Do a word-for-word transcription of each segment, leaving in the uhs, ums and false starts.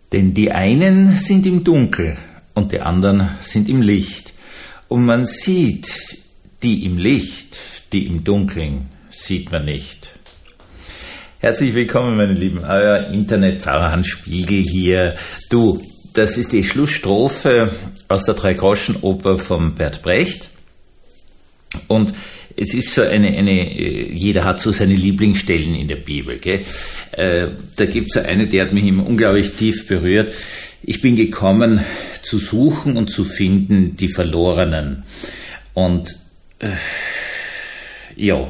Denn die einen sind im Dunkel und die anderen sind im Licht. Und man sieht die im Licht, die im Dunkeln sieht man nicht. Herzlich willkommen, meine Lieben, euer Internetpfarrer Hans Spiegel hier. Du, das ist die Schlussstrophe aus der Drei-Groschen-Oper von Bert Brecht. Und es ist so eine, eine, jeder hat so seine Lieblingsstellen in der Bibel, gell? Äh, da gibt es so eine, die hat mich immer unglaublich tief berührt. Ich bin gekommen, zu suchen und zu finden die Verlorenen. Und äh, ja,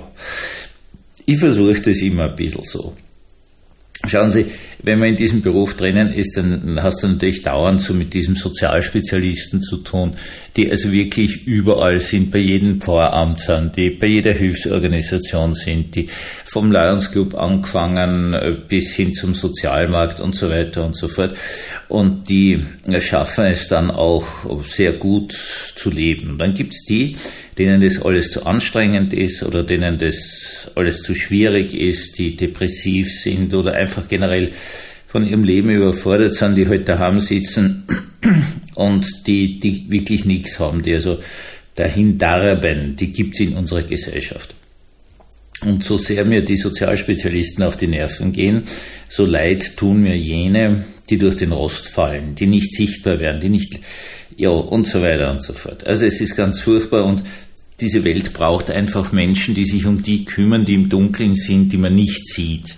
ich versuche das immer ein bisschen so. Schauen Sie, wenn man in diesem Beruf drinnen ist, dann hast du natürlich dauernd so mit diesem Sozialspezialisten zu tun, die also wirklich überall sind, bei jedem Pfarramt sind, die bei jeder Hilfsorganisation sind, die vom Lions Club angefangen bis hin zum Sozialmarkt und so weiter und so fort. Und die schaffen es dann auch sehr gut zu leben. Und dann gibt's die, denen das alles zu anstrengend ist oder denen das alles zu schwierig ist, die depressiv sind oder einfach generell von ihrem Leben überfordert sind, die halt daheim sitzen und die, die wirklich nichts haben, die also dahin darben, die gibt's in unserer Gesellschaft. Und so sehr mir die Sozialspezialisten auf die Nerven gehen, so leid tun mir jene, die durch den Rost fallen, die nicht sichtbar werden, die nicht, ja, und so weiter und so fort. Also es ist ganz furchtbar und diese Welt braucht einfach Menschen, die sich um die kümmern, die im Dunkeln sind, die man nicht sieht.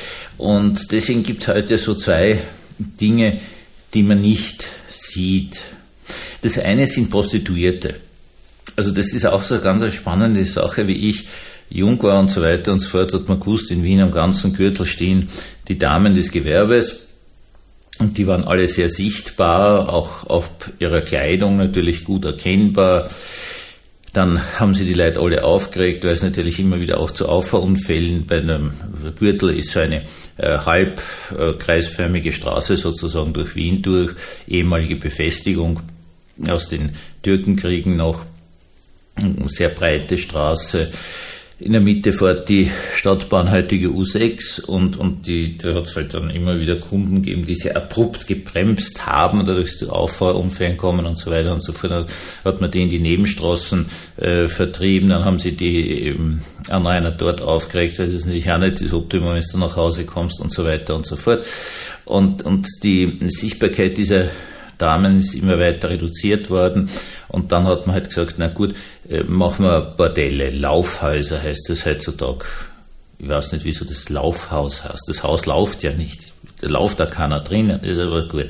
Und deswegen gibt es heute so zwei Dinge, die man nicht sieht. Das eine sind Prostituierte. Also das ist auch so eine ganz spannende Sache, wie ich jung war und so weiter und so fort, hat man gewusst, in Wien am ganzen Gürtel stehen die Damen des Gewerbes. Und die waren alle sehr sichtbar, auch auf ihrer Kleidung natürlich gut erkennbar. Dann haben sie die Leute alle aufgeregt, weil es natürlich immer wieder auch zu Auffahrunfällen bei einem Gürtel ist so eine äh, halb äh, kreisförmige Straße sozusagen durch Wien durch, ehemalige Befestigung aus den Türkenkriegen noch, eine sehr breite Straße. In der Mitte fährt die Stadtbahn heutige U sechs und, und die, da hat es halt dann immer wieder Kunden gegeben, die sehr abrupt gebremst haben und dadurch zu Auffahrunfällen kommen und so weiter und so fort. Dann hat man die in die Nebenstraßen äh, vertrieben, dann haben sie die ähm, Anrainer dort aufgeregt, weil das natürlich auch nicht das Optimum ist, wenn du nach Hause kommst und so weiter und so fort. Und, und die Sichtbarkeit dieser Damen ist immer weiter reduziert worden und dann hat man halt gesagt, na gut, machen wir Bordelle, Laufhäuser heißt das heutzutage. Ich weiß nicht, wieso das Laufhaus heißt. Das Haus läuft ja nicht, da läuft da keiner drinnen, ist aber gut.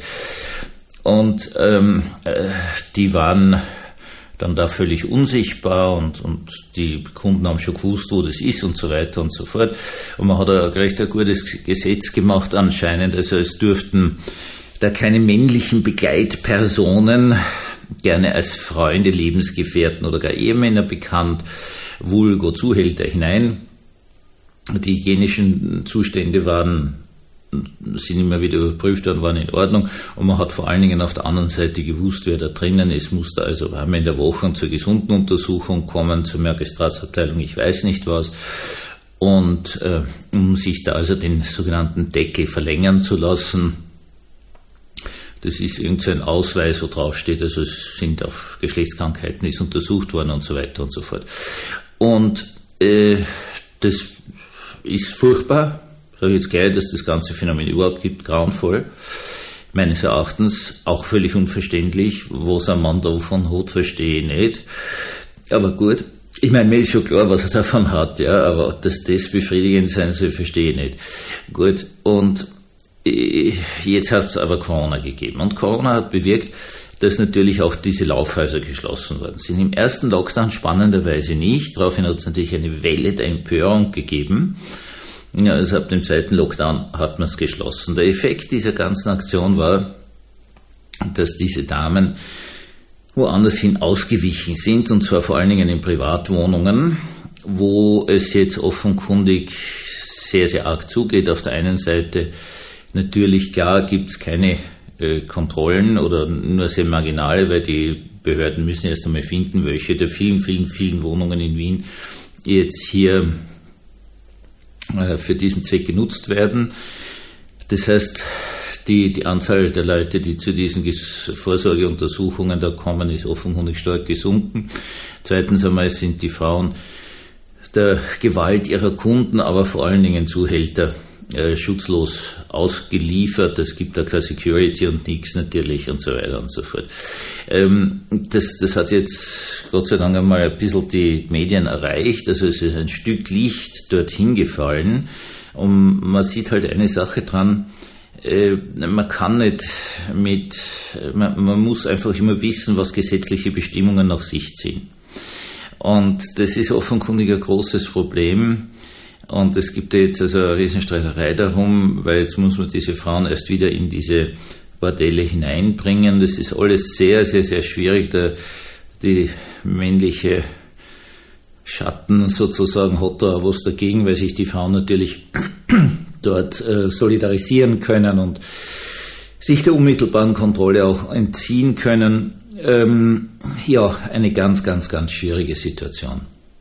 Und ähm, die waren dann da völlig unsichtbar und, und die Kunden haben schon gewusst, wo das ist und so weiter und so fort. Und man hat ja recht ein gutes Gesetz gemacht anscheinend, also es dürften da keine männlichen Begleitpersonen, gerne als Freunde, Lebensgefährten oder gar Ehemänner bekannt, vulgo Zuhälter hinein. Die hygienischen Zustände waren, sind immer wieder überprüft worden, waren in Ordnung und man hat vor allen Dingen auf der anderen Seite gewusst, wer da drinnen ist, musste also einmal in der Woche zur gesunden Untersuchung kommen, zur Magistratsabteilung, ich weiß nicht was. Und äh, um sich da also den sogenannten Deckel verlängern zu lassen, das ist irgendein Ausweis, wo drauf steht, also es sind auf Geschlechtskrankheiten ist untersucht worden und so weiter und so fort. Und äh, das ist furchtbar, sage ich jetzt gleich, dass das ganze Phänomen überhaupt gibt, grauenvoll. Meines Erachtens auch völlig unverständlich, was ein Mann davon hat, verstehe ich nicht. Aber gut, ich meine, mir ist schon klar, was er davon hat, ja, aber dass das befriedigend sein soll, verstehe ich nicht. Gut, und jetzt hat es aber Corona gegeben. Und Corona hat bewirkt, dass natürlich auch diese Laufhäuser geschlossen worden sind. Im ersten Lockdown spannenderweise nicht. Daraufhin hat es natürlich eine Welle der Empörung gegeben. Ja, also ab dem zweiten Lockdown hat man es geschlossen. Der Effekt dieser ganzen Aktion war, dass diese Damen woanders hin ausgewichen sind, und zwar vor allen Dingen in Privatwohnungen, wo es jetzt offenkundig sehr, sehr arg zugeht. Auf der einen Seite natürlich, klar, gibt es keine äh, Kontrollen oder nur sehr marginale, weil die Behörden müssen erst einmal finden, welche der vielen, vielen, vielen Wohnungen in Wien jetzt hier äh, für diesen Zweck genutzt werden. Das heißt, die, die Anzahl der Leute, die zu diesen Vorsorgeuntersuchungen da kommen, ist offenkundig stark gesunken. Zweitens einmal sind die Frauen der Gewalt ihrer Kunden, aber vor allen Dingen Zuhälter äh, schutzlos ausgeliefert. Es gibt da keine Security und nichts natürlich und so weiter und so fort. Ähm, das, das hat jetzt Gott sei Dank einmal ein bisschen die Medien erreicht. Also es ist ein Stück Licht dorthin gefallen. Und man sieht halt eine Sache dran, äh, man kann nicht mit, man, man muss einfach immer wissen, was gesetzliche Bestimmungen nach sich ziehen. Und das ist offenkundig ein großes Problem. Und es gibt ja jetzt also eine Riesenstreiterei darum, weil jetzt muss man diese Frauen erst wieder in diese Bordelle hineinbringen. Das ist alles sehr, sehr, sehr schwierig. Der, die männliche Schatten sozusagen hat da was dagegen, weil sich die Frauen natürlich dort äh, solidarisieren können und sich der unmittelbaren Kontrolle auch entziehen können. Ähm, ja, eine ganz, ganz, ganz schwierige Situation.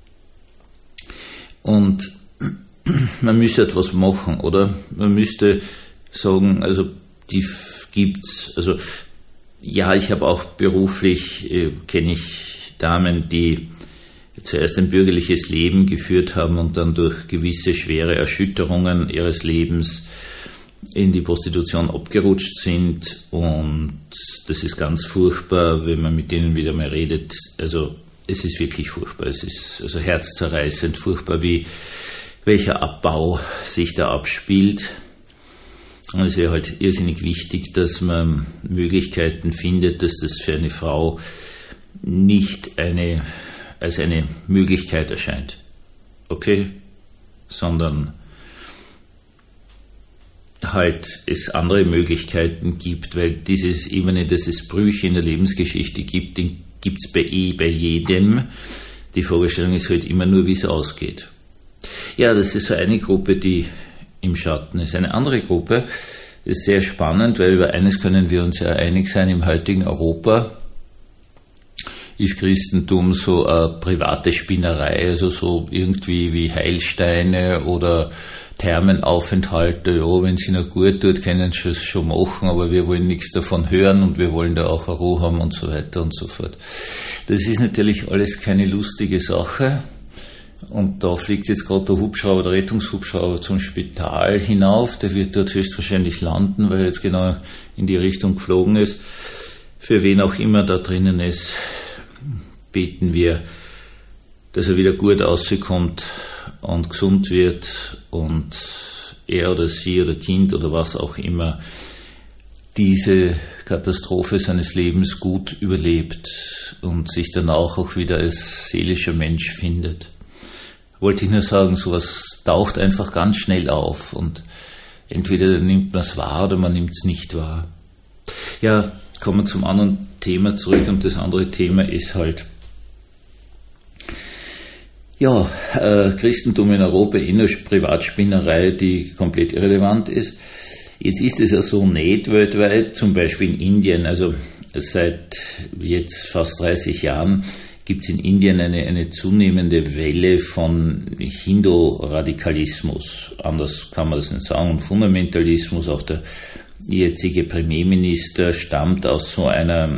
Und man müsste etwas machen, oder? Man müsste sagen, also die gibt's, also ja, ich habe auch beruflich, äh, kenne ich Damen, die zuerst ein bürgerliches Leben geführt haben und dann durch gewisse schwere Erschütterungen ihres Lebens in die Prostitution abgerutscht sind, und das ist ganz furchtbar, wenn man mit denen wieder mal redet. Also es ist wirklich furchtbar, es ist also herzzerreißend, furchtbar, wie welcher Abbau sich da abspielt. Und es wäre halt irrsinnig wichtig, dass man Möglichkeiten findet, dass das für eine Frau nicht eine, als eine Möglichkeit erscheint. Okay? Sondern halt es andere Möglichkeiten gibt, weil dieses Ebene, dass es Brüche in der Lebensgeschichte gibt, den gibt es bei, eh, bei jedem. Die Fragestellung ist halt immer nur, wie es ausgeht. Ja, das ist so eine Gruppe, die im Schatten ist. Eine andere Gruppe ist sehr spannend, weil über eines können wir uns ja einig sein: im heutigen Europa ist Christentum so eine private Spinnerei, also so irgendwie wie Heilsteine oder Thermenaufenthalte. Ja, wenn es ihnen gut tut, können sie es schon machen, aber wir wollen nichts davon hören und wir wollen da auch eine Ruhe haben und so weiter und so fort. Das ist natürlich alles keine lustige Sache. Und da fliegt jetzt gerade der Hubschrauber, der Rettungshubschrauber zum Spital hinauf. Der wird dort höchstwahrscheinlich landen, weil er jetzt genau in die Richtung geflogen ist. Für wen auch immer da drinnen ist, beten wir, dass er wieder gut rauskommt und gesund wird und er oder sie oder Kind oder was auch immer diese Katastrophe seines Lebens gut überlebt und sich danach auch wieder als seelischer Mensch findet. Wollte ich nur sagen, sowas taucht einfach ganz schnell auf und entweder nimmt man es wahr oder man nimmt es nicht wahr. Ja, kommen wir zum anderen Thema zurück, und das andere Thema ist halt, ja, äh, Christentum in Europa, eh nur Privatspinnerei, die komplett irrelevant ist. Jetzt ist es ja so nicht weltweit, zum Beispiel in Indien, also seit jetzt fast dreißig Jahren gibt es in Indien eine, eine zunehmende Welle von Hindu-Radikalismus. Anders kann man das nicht sagen. Und Fundamentalismus. Auch der jetzige Premierminister stammt aus so einer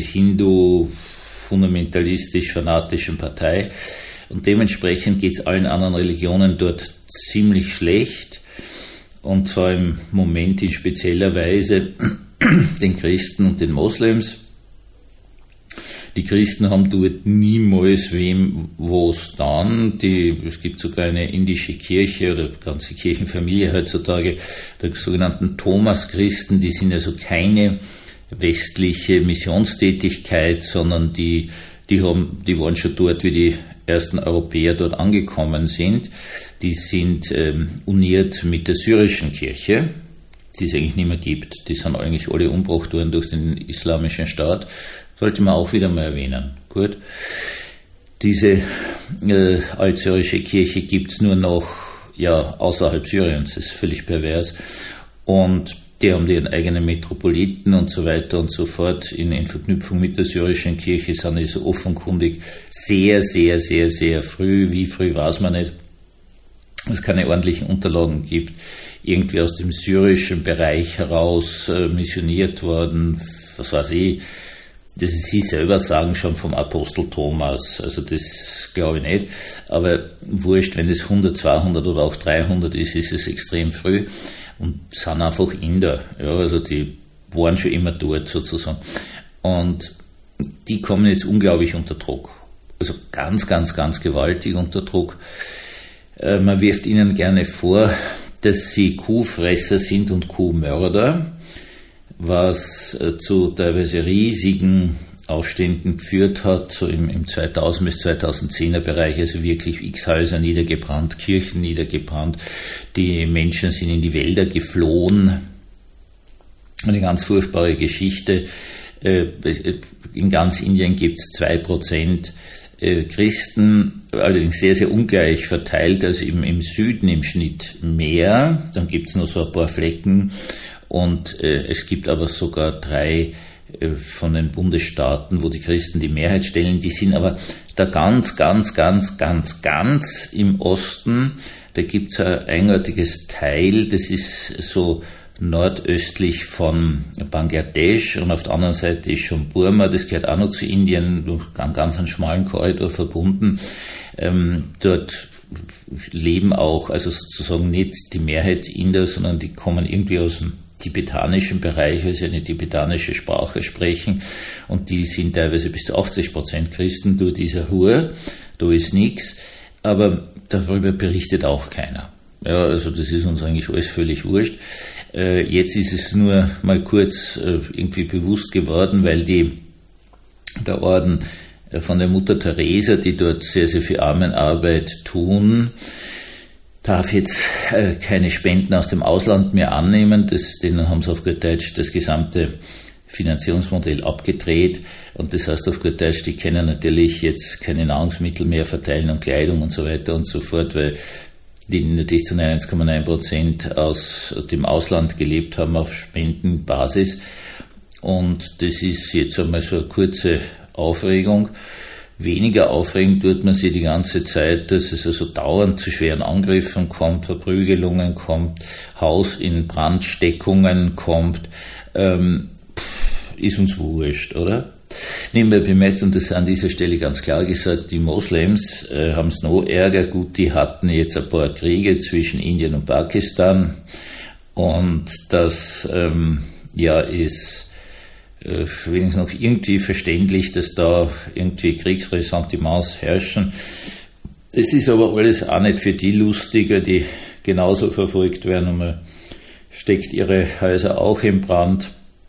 hindu-fundamentalistisch-fanatischen Partei. Und dementsprechend geht es allen anderen Religionen dort ziemlich schlecht. Und zwar im Moment in spezieller Weise den Christen und den Moslems. Die Christen haben dort niemals wem was dann. Die, es gibt sogar eine indische Kirche oder ganze Kirchenfamilie heutzutage, der sogenannten Thomas-Christen, die sind also keine westliche Missionstätigkeit, sondern die, die haben, die waren schon dort, wie die ersten Europäer dort angekommen sind. Die sind ähm, uniert mit der syrischen Kirche, die es eigentlich nicht mehr gibt. Die sind eigentlich alle umgebracht worden durch den islamischen Staat. Sollte man auch wieder mal erwähnen. Gut. Diese äh, altsyrische Kirche gibt's nur noch ja, außerhalb Syriens. Das ist völlig pervers. Und die haben ihren eigenen Metropoliten und so weiter und so fort. In, in Verknüpfung mit der syrischen Kirche sind die so offenkundig sehr, sehr, sehr, sehr früh. Wie früh weiß man nicht. Dass es keine ordentlichen Unterlagen gibt, irgendwie aus dem syrischen Bereich heraus äh, missioniert worden, was weiß ich. Das ist, Sie selber sagen schon vom Apostel Thomas, also das glaube ich nicht, aber wurscht, wenn es hundert, zweihundert oder auch dreihundert ist, ist es extrem früh und sind einfach Inder, ja, also die waren schon immer dort sozusagen und die kommen jetzt unglaublich unter Druck, also ganz, ganz, ganz gewaltig unter Druck. Äh, man wirft ihnen gerne vor, dass sie Kuhfresser sind und Kuhmörder, was äh, zu teilweise riesigen Aufständen geführt hat, so im, im zweitausend bis zweitausendzehner Bereich, also wirklich x Häuser niedergebrannt, Kirchen niedergebrannt, die Menschen sind in die Wälder geflohen. Eine ganz furchtbare Geschichte. Äh, in ganz Indien gibt es zwei Prozent Christen, allerdings sehr, sehr ungleich verteilt, also im, im Süden im Schnitt mehr, dann gibt es nur so ein paar Flecken und äh, es gibt aber sogar drei äh, von den Bundesstaaten, wo die Christen die Mehrheit stellen, die sind aber da ganz, ganz, ganz, ganz, ganz im Osten, da gibt es ein eigenartiges Teil, das ist so nordöstlich von Bangladesch und auf der anderen Seite ist schon Burma, das gehört auch noch zu Indien, durch einen ganz einen schmalen Korridor verbunden. Ähm, dort leben auch, also sozusagen nicht die Mehrheit Inder, sondern die kommen irgendwie aus dem tibetanischen Bereich, weil sie eine tibetanische Sprache sprechen und die sind teilweise bis zu achtzig Prozent Christen durch diese Ruhe, da ist nichts, aber darüber berichtet auch keiner. Ja, also das ist uns eigentlich alles völlig wurscht. Äh, jetzt ist es nur mal kurz äh, irgendwie bewusst geworden, weil die, der Orden äh, von der Mutter Teresa, die dort sehr, sehr viel Armenarbeit tun, darf jetzt äh, keine Spenden aus dem Ausland mehr annehmen. Das, denen haben sie auf gut Deutsch das gesamte Finanzierungsmodell abgedreht. Und das heißt auf gut Deutsch, die können natürlich jetzt keine Nahrungsmittel mehr verteilen und Kleidung und so weiter und so fort, weil die natürlich zu neunundneunzig Komma neun Prozent aus dem Ausland gelebt haben auf Spendenbasis. Und das ist jetzt einmal so eine kurze Aufregung. Weniger aufregend tut man sich die ganze Zeit, dass es also dauernd zu schweren Angriffen kommt, Verprügelungen kommt, Haus in Brandsteckungen kommt. Ähm, pff, ist uns wurscht, oder? Nebenbei bemerkt, und das an dieser Stelle ganz klar gesagt, die Moslems äh, haben es noch ärger. Gut, die hatten jetzt ein paar Kriege zwischen Indien und Pakistan und das ähm, ja ist äh, wenigstens noch irgendwie verständlich, dass da irgendwie Kriegsressentiments herrschen. Es ist aber alles auch nicht für die lustiger, die genauso verfolgt werden und man steckt ihre Häuser auch in Brand.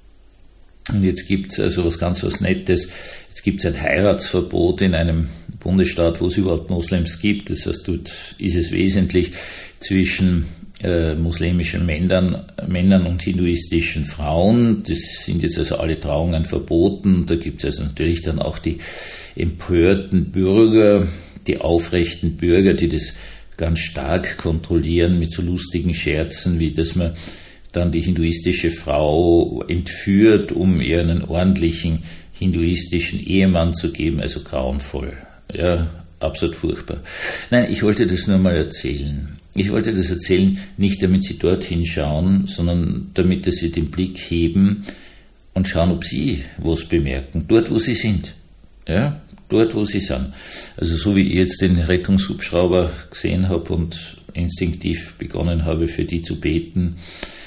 Und jetzt gibt es also was ganz was Nettes. Jetzt gibt es ein Heiratsverbot in einem Bundesstaat, wo es überhaupt Moslems gibt. Das heißt, dort ist es wesentlich zwischen äh, muslimischen Männern, Männern und hinduistischen Frauen. Das sind jetzt also alle Trauungen verboten. Da gibt es also natürlich dann auch die empörten Bürger, die aufrechten Bürger, die das ganz stark kontrollieren mit so lustigen Scherzen, wie dass man dann die hinduistische Frau entführt, um ihr einen ordentlichen hinduistischen Ehemann zu geben, also grauenvoll. Ja, absolut furchtbar. Nein, ich wollte das nur mal erzählen. Ich wollte das erzählen, nicht damit Sie dorthin schauen, sondern damit dass Sie den Blick heben und schauen, ob Sie was bemerken, dort wo Sie sind. Ja, dort wo Sie sind. Also so wie ich jetzt den Rettungshubschrauber gesehen habe und instinktiv begonnen habe, für die zu beten,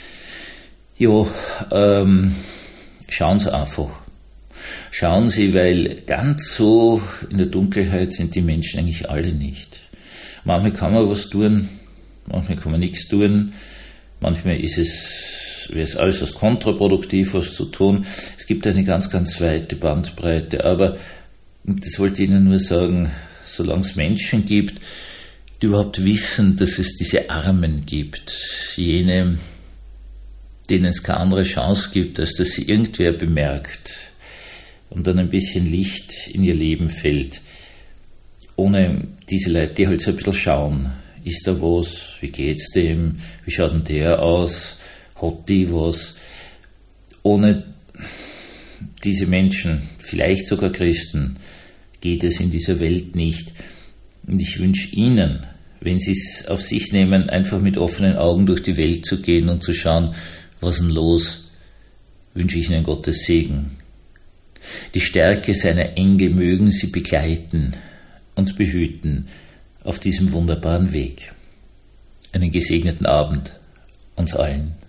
ja, ähm, schauen Sie einfach. Schauen Sie, weil ganz so in der Dunkelheit sind die Menschen eigentlich alle nicht. Manchmal kann man was tun, manchmal kann man nichts tun, manchmal ist es, wäre es äußerst kontraproduktiv, was zu tun. Es gibt eine ganz, ganz weite Bandbreite, aber das wollte ich Ihnen nur sagen, solange es Menschen gibt, die überhaupt wissen, dass es diese Armen gibt, jene, denen es keine andere Chance gibt, als dass sie irgendwer bemerkt und dann ein bisschen Licht in ihr Leben fällt. Ohne diese Leute, die halt so ein bisschen schauen, ist da was, wie geht's dem, wie schaut denn der aus, hat die was. Ohne diese Menschen, vielleicht sogar Christen, geht es in dieser Welt nicht. Und ich wünsche Ihnen, wenn Sie es auf sich nehmen, einfach mit offenen Augen durch die Welt zu gehen und zu schauen, was ist denn los, wünsche ich Ihnen Gottes Segen. Die Stärke seiner Engel mögen Sie begleiten und behüten auf diesem wunderbaren Weg. Einen gesegneten Abend uns allen.